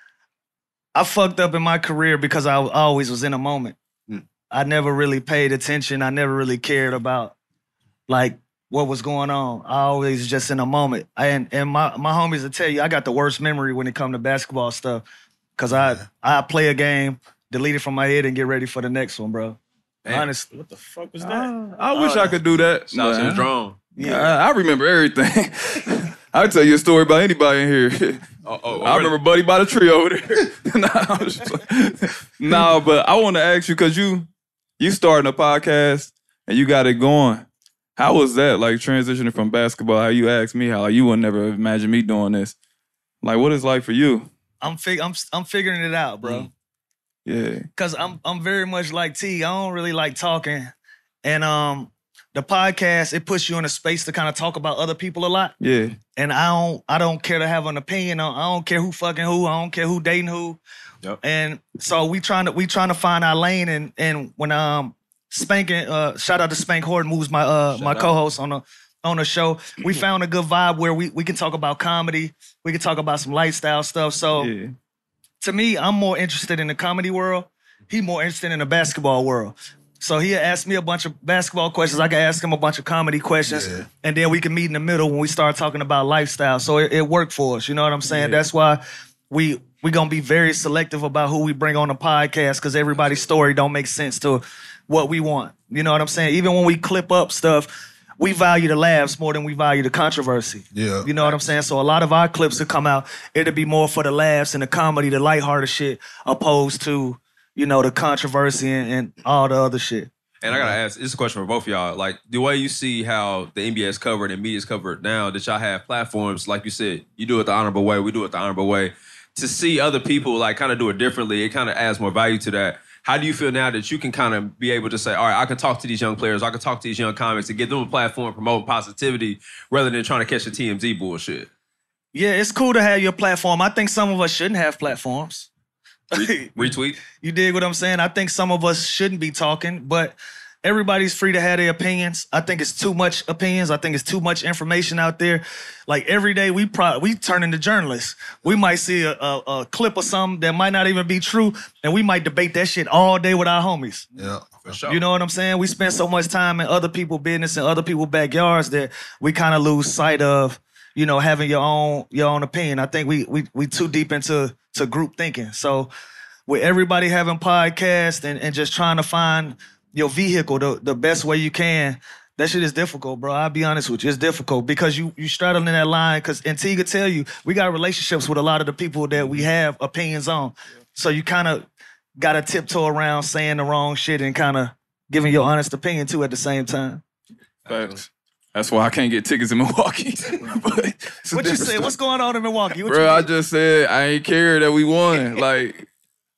I fucked up in my career because I always was in a moment.
Mm.
I never really paid attention. I never really cared about like what was going on. I always just in a moment. I, and and my, my homies will tell you, I got the worst memory when it come to basketball stuff. Cause I I play a game, delete it from my head, and get ready for the next one, bro.
Damn.
Honestly,
What the fuck was that?
I, I wish I could do that.
Shout out to the
Nah.
drone.
Yeah, I, I remember everything. I'll tell you a story about anybody in here.
Oh, oh,
I remember Buddy by the tree over there. nah, I'm just playing. Nah, but I want to ask you, because you you starting a podcast and you got it going. How was that, like, transitioning from basketball? How you asked me how, like, you would never imagine me doing this. Like, what is it like for you?
I'm fig- I'm I'm figuring it out, bro.
Mm.
Yeah.
Cause I'm I'm very much like T. I don't really like talking, and um, the podcast it puts you in a space to kind of talk about other people a lot.
Yeah.
And I don't I don't care to have an opinion on. I don't care who fucking who. I don't care who dating who.
Yep.
And so we trying to we trying to find our lane. And and when um Spanking uh shout out to Spank Horton, who's my uh
Shout
my
out.
co-host on the on the show. We found a good vibe where we we can talk about comedy. We can talk about some lifestyle stuff. So
Yeah.
to me, I'm more interested in the comedy world. He more interested in the basketball world. So he asked me a bunch of basketball questions. I can ask him a bunch of comedy questions.
Yeah.
And then we can meet in the middle when we start talking about lifestyle. So it, it worked for us. You know what I'm saying? That's why we we gonna be very selective about who we bring on the podcast, because everybody's story don't make sense to what we want. You know what I'm saying? Even when we clip up stuff, we value the laughs more than we value the controversy.
Yeah.
You know what I'm saying? So a lot of our clips that come out, it'll be more for the laughs and the comedy, the lighthearted shit, opposed to, you know, the controversy and, and all the other shit.
And I gotta ask, this is a question for both of y'all. Like, the way you see how the N B A is covered and media is covered now, that y'all have platforms, like you said, you do it the honorable way, we do it the honorable way. To see other people like kind of do it differently, it kind of adds more value to that. How do you feel now that you can kind of be able to say, all right, I can talk to these young players, I can talk to these young comics and give them a platform, promote positivity, rather than trying to catch the T M Z bullshit?
Yeah, it's cool to have your platform. I think some of us shouldn't have platforms.
Retweet?
You dig what I'm saying? I think some of us shouldn't be talking, but everybody's free to have their opinions. I think it's too much opinions. I think it's too much information out there. Like every day we pro- we turn into journalists. We might see a, a, a clip or something that might not even be true, and we might debate that shit all day with our homies.
Yeah.
For sure.
You know what I'm saying? We spend so much time in other people's business and other people's backyards that we kind of lose sight of, you know, having your own your own opinion. I think we we we too deep into to group thinking. So with everybody having podcasts and, and just trying to find your vehicle the, the best way you can, that shit is difficult, bro. I'll be honest with you. It's difficult because you you straddling that line. Because and T could tell you, we got relationships with a lot of the people that we have opinions on. So you kind of got to tiptoe around saying the wrong shit and kind of giving your honest opinion too at the same time.
Facts. That's why I can't get tickets in Milwaukee. But it's a
What you
different
say?
story.
What's going on in Milwaukee? What
Bro,
you
I
did?
just said I ain't care that we won. Like,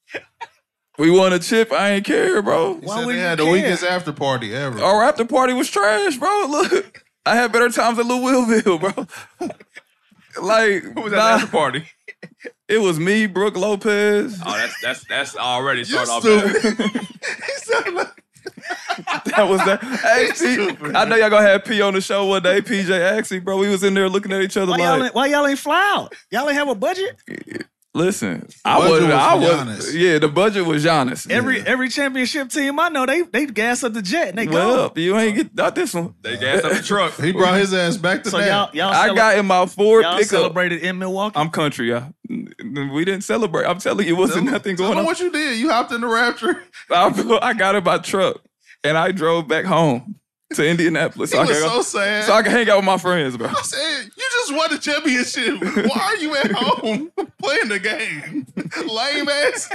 we won a chip. I ain't care, bro.
He
Why
said
would
they
you
had the
care?
weakest after party ever.
Our after party was trash, bro. Look, I had better times at Lil Willville, bro. Like,
Who was
nah,
at the after party?
it was me, Brooke Lopez.
Oh, that's that's that's already
You
started off bad.
stupid. He said, like,
That was that. Hey, T, I know y'all gonna have P on the show one day. P J Axie, bro. We was in there looking at each other
Why y'all,
like,
ain't, why y'all ain't fly out? Y'all ain't have a budget?
listen, I
budget
wasn't.
was
I
for
was.
Giannis.
Yeah, the budget was Giannis.
Every every championship team I know, they they gas up the jet and they
Well,
go.
you ain't get not this one.
They gassed up the truck.
he brought his ass back to
So
that.
y'all y'all,
I
cele-
got in my Ford
y'all
pickup.
celebrated in Milwaukee.
I'm country, y'all. We didn't celebrate. I'm telling you, it wasn't
Tell-
nothing
tell
going
me
on.
what you did. You hopped in the Raptor.
I, I got in my truck and I drove back home to Indianapolis
He
so I,
was
could,
so sad.
so I could hang out with my friends, bro.
I said, you just won the championship. Why are you at home playing the game? Lame ass.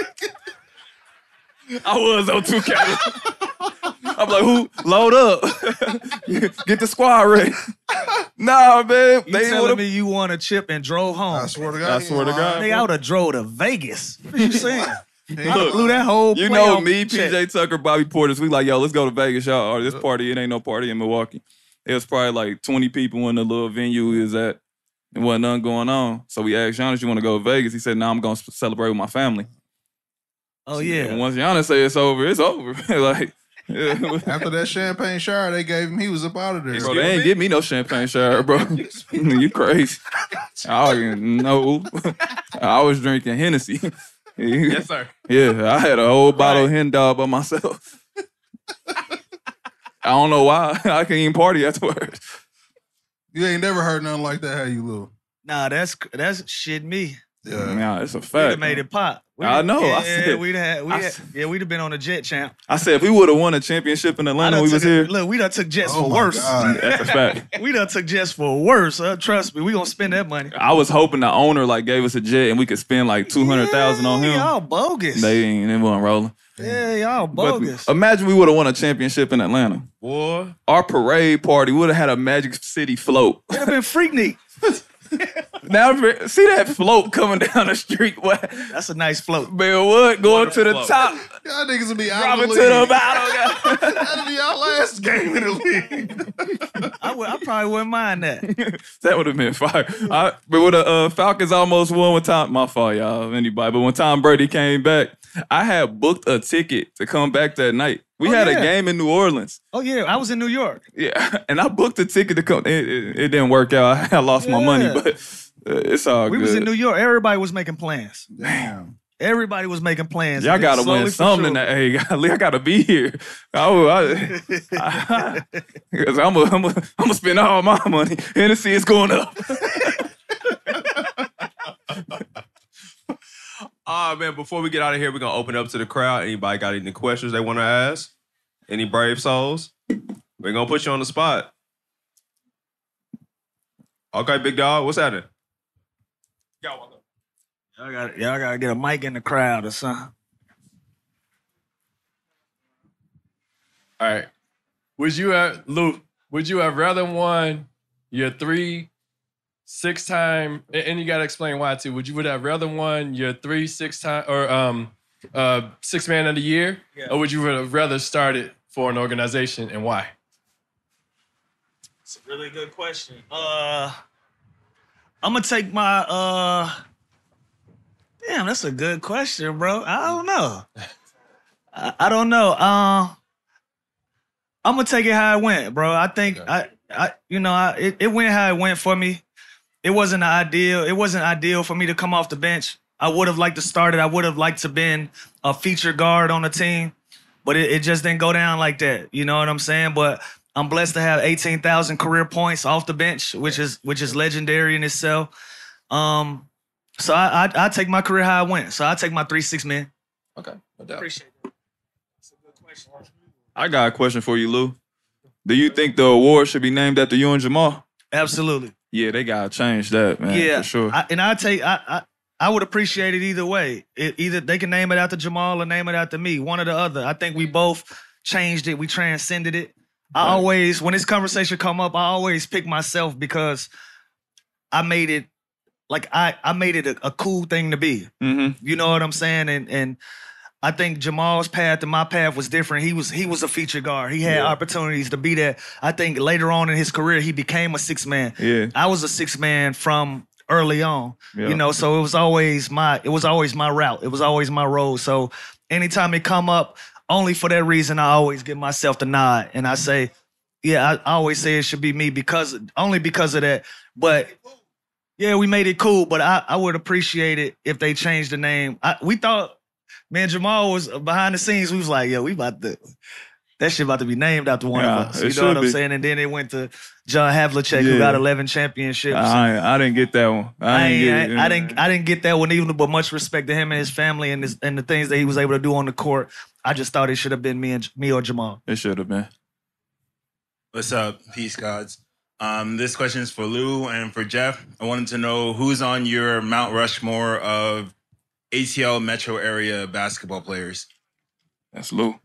I was on two K. I'm like, who? Load up. Get the squad ready. Nah, man.
you
They
telling
would've-
me you won a chip and drove home?
I swear to God.
I swear to God.
Nigga, I would have drove to Vegas. What you saying? I
Look,
blew that whole
You know
playoff
me,
check.
P J Tucker, Bobby Portis. We like, yo, let's go to Vegas, y'all. Or this party, it ain't no party in Milwaukee. It was probably like twenty people in the little venue we was at. There wasn't nothing going on. So we asked Giannis, you want to go to Vegas? He said, no, nah, I'm going to celebrate with my family.
Oh, yeah.
And once Giannis say it's over, it's over. Like, yeah.
After that champagne shower they gave him, he was up out of there.
Bro, they ain't give me no champagne shower, bro. You crazy. I don't know. I was drinking Hennessy.
Yes, sir.
Yeah, I had a whole bottle right. of Hen Dog by myself. I don't know why. I can't even party afterwards.
You ain't never heard nothing like that, have you, Lil?
Nah, that's that's shit me.
Yeah,
nah, it's a fact.
We'd have made it pop. We'd
I know.
Yeah,
I said,
we'd have, we'd
I,
have, yeah, we'd have been on a jet, champ.
I said if we would have won a championship in Atlanta, we was
it,
here.
Look, we done took jets
oh
for worse.
That's a fact.
We done took jets for worse. Uh, trust me, we gonna spend that money.
I was hoping the owner like gave us a jet and we could spend like two hundred thousand
yeah,
on him.
Y'all bogus.
They ain't. They wasn't rolling.
Yeah, y'all bogus.
But imagine we would have won a championship in Atlanta.
Boy,
our parade party would have had a Magic City float.
It'd have been Freaknik.
Now, see that float coming down the street? What?
That's a nice float.
Man, what? Going to the
float.
top.
Y'all niggas will be out
Dropping
of the
to
league.
the bottom.
That'll be our last game in the league.
I, would, I probably wouldn't mind that.
That would have been fire. I, but when the uh, Falcons almost won with Tom, my fault, y'all, anybody. But when Tom Brady came back, I had booked a ticket to come back that night. We
Oh,
had
yeah.
a game in New Orleans.
Oh, yeah, I was in New York.
Yeah, and I booked a ticket to come. It, it, it didn't work out. I lost my money,
Yeah.
but uh, it's all
We
good.
was in New York. Everybody was making plans.
Damn.
Everybody was making plans.
Y'all
And
gotta
slowly
win
for
something.
sure.
That, hey, I gotta be here. I, I, Because I'm gonna I'm I'm I'm spend all my money. Hennessy is going up.
Ah, man, before we get out of here, we're going to open up to the crowd. Anybody got any questions they want to ask? Any brave souls? We're going to put you on the spot. Okay, big dog, what's happening?
Y'all got y'all got to get a mic in the crowd or something.
all right. Would you have, Lou, would you have rather won your three six-time, and and you got to explain why, too. Would you would have rather won your three six-time, or um, uh, six-man of the year,
Yeah.
or would you have rather started for an organization, and why?
It's a really good question. Uh, I'm gonna take my. Uh, damn, that's a good question, bro. I don't know. I, I don't know. Uh, I'm gonna take it how it went, bro. I think I, I, you know, I, it, it went how it went for me. It wasn't ideal. It wasn't ideal for me to come off the bench. I would have liked to start it. I would have liked to been a feature guard on the team, but it, it just didn't go down like that. You know what I'm saying? But I'm blessed to have eighteen thousand career points off the bench, which is which is legendary in itself. Um, so I, I I take my career how it went. So I take my three six man.
Okay, no doubt.
Appreciate it. That's a good question.
I got a question for you, Lou. Do you think the award should be named after you and Jamal?
Absolutely.
Yeah, they gotta change that, man.
Yeah,
for sure.
I, and I take I, I I would appreciate it either way. It, either they can name it after Jamal or name it after me, one or the other. I think we both changed it. We transcended it. I always, when this conversation come up, I always pick myself because I made it like I I made it a, a cool thing to be.
Mm-hmm.
You know what I'm saying? And and I think Jamal's path and my path was different. He was he was a feature guard. He had
Yeah.
opportunities to be there. I think later on in his career, he became a six man.
Yeah.
I was a six man from early on.
Yeah.
You know, so it was always my it was always my route. It was always my role. So anytime it come up, only for that reason, I always give myself the nod and I say, yeah, I, I always say it should be me because only because of that. But yeah, we made it cool. But I, I would appreciate it if they changed the name. I, we thought, man, Jamal was behind the scenes. We was like, yo, we about to. That shit about to be named after one
Yeah,
of us.
it
You
should
know what I'm
be.
saying? And then it went to John Havlicek, who
Yeah.
got eleven championships.
I, I didn't get that one. I,
I,
ain't
ain't,
get it.
I, I didn't. I didn't get that one either. But much respect to him and his family and his, and the things that he was able to do on the court. I just thought it should have been me and me or Jamal.
It should have been.
What's up, Peace Gods? Um, this question is for Lou and for Jeff. I wanted to know who's on your Mount Rushmore of A T L metro area basketball players.
That's Lou.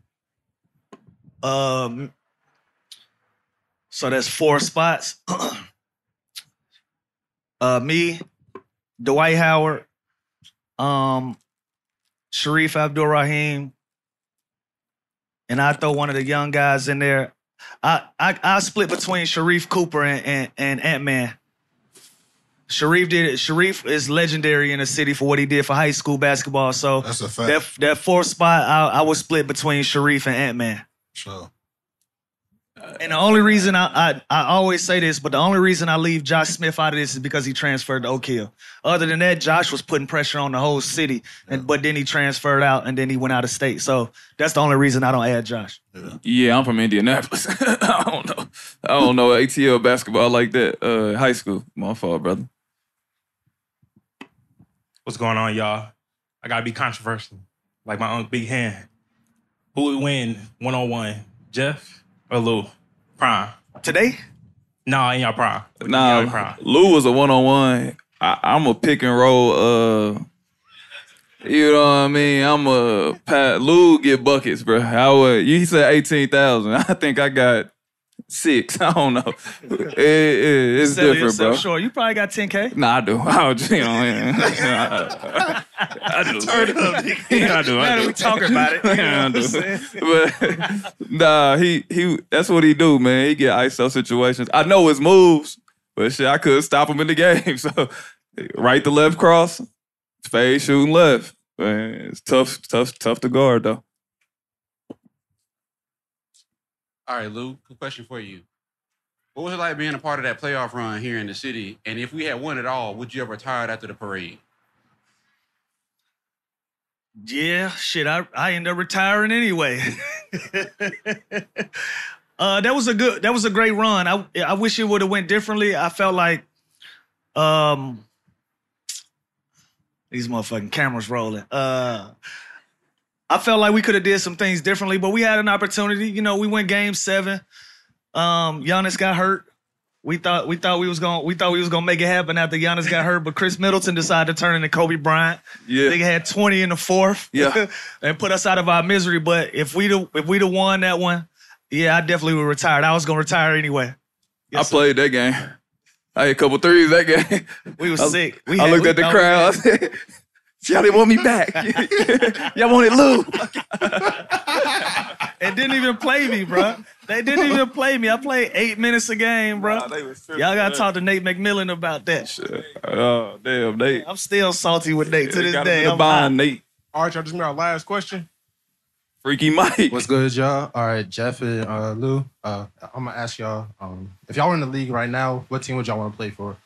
Um. So that's four spots. uh, me, Dwight Howard, um, Sharif Abdul-Rahim, and I throw one of the young guys in there. I I I split between Sharif Cooper and and, and Ant-Man. Sharif did it. Sharif is legendary in the city for what he did for high school basketball. So
That's a fact.
that that fourth spot, I, I was split between Sharif and Ant-Man.
Sure.
And the only reason I, I I always say this, but the only reason I leave Josh Smith out of this is because he transferred to Oak Hill. Other than that, Josh was putting pressure on the whole city, and but then he transferred out, and then he went out of state. So that's the only reason I don't add Josh.
Yeah.
Yeah, I'm from Indianapolis. I don't know. I don't know A T L basketball like that. Uh, high school. My fault, brother.
What's going on, y'all? I gotta be controversial, like my Uncle Big Hand. Who would win one on one, Jeff or Lou? Prime.
Today?
Nah, in y'all prime. In
Nah,
y'all prime.
Lou was a one on one. I'm a pick and roll. Uh, you know what I mean? I'm a pat. Lou get buckets, bro. I would. You said eighteen thousand. I think I got six. I don't know. It, it, it's
Selling
different, bro.
yourself short. You probably got ten K.
Nah, I do. I do. You know, I, I do.
Turn up,
Yeah, I do. I
Now that
do.
we talking about it. You know
Yeah, I
what I'm
do.
saying?
But nah, he he. That's what he do, man. He get I S O situations. I know his moves, but shit, I couldn't stop him in the game. So right to left cross, fade shooting left. Man, it's tough, tough, tough to guard though.
All right, Lou, good question for you. What was it like being a part of that playoff run here in the city? And if we had won it all, would you have retired after the parade?
Yeah, shit, I I ended up retiring anyway. uh, that was a good, that was a great run. I I wish it would have went differently. I felt like, um, these motherfucking cameras rolling. Uh, I felt like we could have did some things differently, but we had an opportunity. You know, we went game seven. Um, Giannis got hurt. We thought we thought we was gonna we thought we was gonna make it happen after Giannis got hurt, but Chris Middleton decided to turn into Kobe Bryant.
Yeah.
They had twenty in the fourth.
Yeah.
And put us out of our misery. But if we'd have, if we'd have won that one, yeah, I definitely would have retired. I was gonna retire anyway. Yes,
I played that game. I had a couple threes that game.
We was
I,
sick. We
I
had-
looked
we
at the
thought-
crowd. I said, y'all didn't want me back. Y'all wanted Lou.
It didn't even play me, bro. They didn't even play me. I played eight minutes a game, bro.
Nah, they was tripping,
Y'all gotta
man.
talk to Nate McMillan about that.
Oh, damn, Nate.
I'm still salty with Nate to
They
this
got
day.
him in the
I'm
bind,
hot.
Nate.
All right, y'all, this is our last question.
Freaky Mike.
What's good, y'all? All right, Jeff and uh, Lou, uh, I'm going to ask y'all, um, if y'all were in the league right now, what team would y'all want to play for?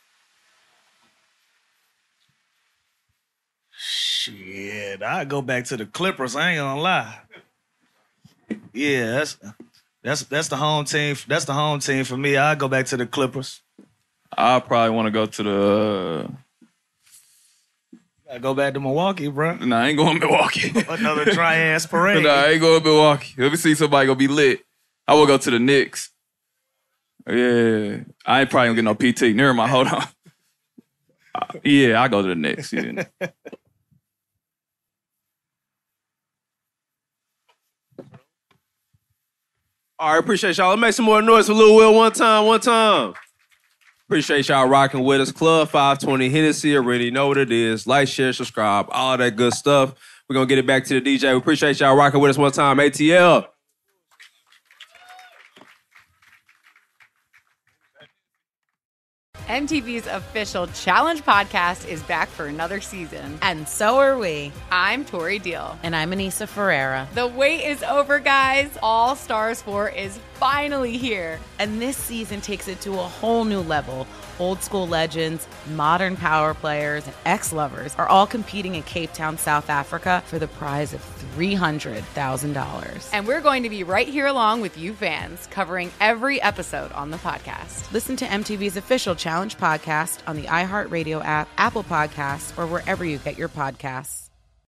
Shit, I go back to the Clippers. I ain't gonna lie. Yeah, that's that's that's the home team. That's the home team for me. I go back to the Clippers.
I probably want to go to the.
I go back to Milwaukee, bro.
Nah, I ain't going to Milwaukee.
Another dry ass parade.
Nah, I ain't going to Milwaukee. Let me see somebody gonna be lit. I will go to the Knicks. Yeah, I ain't probably gonna get no P T. Never mind. Hold on. Uh, yeah, I go to the Knicks. Yeah.
All right, appreciate y'all. Let's make some more noise for Lil Will one time, one time. Appreciate y'all rocking with us. Club five twenty, Hennessy Arena. You know what it is. Like, share, subscribe, all that good stuff. We're going to get it back to the D J. We appreciate y'all rocking with us one time. A T L.
M T V's official Challenge podcast is back for another season.
And so are we.
I'm Tori Deal.
And I'm Anissa Ferreira.
The wait is over, guys. All Stars four is finally here.
And this season takes it to a whole new level. Old school legends, modern power players, and ex-lovers are all competing in Cape Town, South Africa for the prize of three hundred thousand dollars.
And we're going to be right here along with you fans, covering every episode on the podcast.
Listen to M T V's official Challenge podcast on the iHeartRadio app, Apple Podcasts, or wherever you get your podcasts.